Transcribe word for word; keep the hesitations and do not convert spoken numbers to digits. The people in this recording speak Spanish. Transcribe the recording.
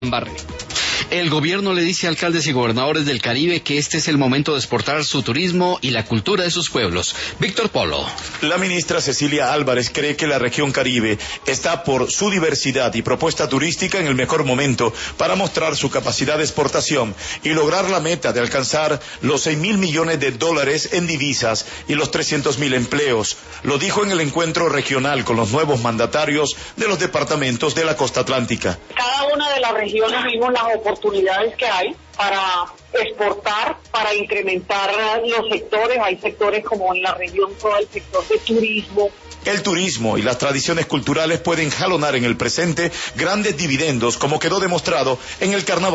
Barre. El gobierno le dice a alcaldes y gobernadores del Caribe que este es el momento de exportar su turismo y la cultura de sus pueblos. Víctor Polo. La ministra Cecilia Álvarez cree que la región Caribe está por su diversidad y propuesta turística en el mejor momento para mostrar su capacidad de exportación y lograr la meta de alcanzar los seis mil millones de dólares en divisas y los trescientos mil empleos. Lo dijo en el encuentro regional con los nuevos mandatarios de los departamentos de la costa atlántica. Cada una de las regiones vimos las oportunidades que hay para exportar, para incrementar los sectores. Hay sectores como en la región todo el sector de turismo. El turismo y las tradiciones culturales pueden jalonar en el presente grandes dividendos, como quedó demostrado en el carnaval.